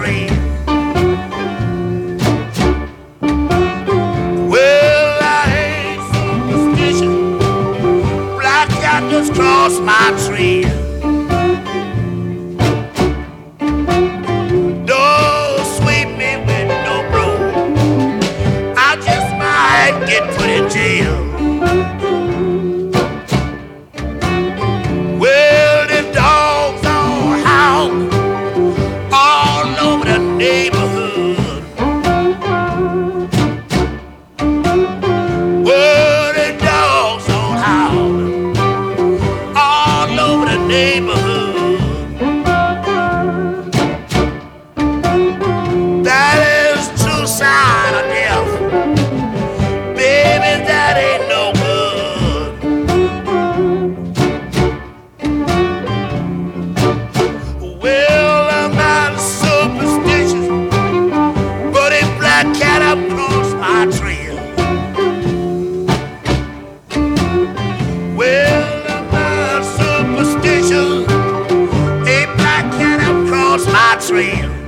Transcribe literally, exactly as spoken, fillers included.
trail. Well, I ain't superstitious. Black cat just crossed my trail. Don't sweep me with no broom. I just might get put in jail. Well, the dogs all howl all over the neighborhood. Well, the dogs all howl all over the neighborhood. That is true sign of death. Baby, that ain't no good. Well, I'm not superstitious, but a black cat up across my trail. Well, I'm not superstitious, a black cat up across my trail.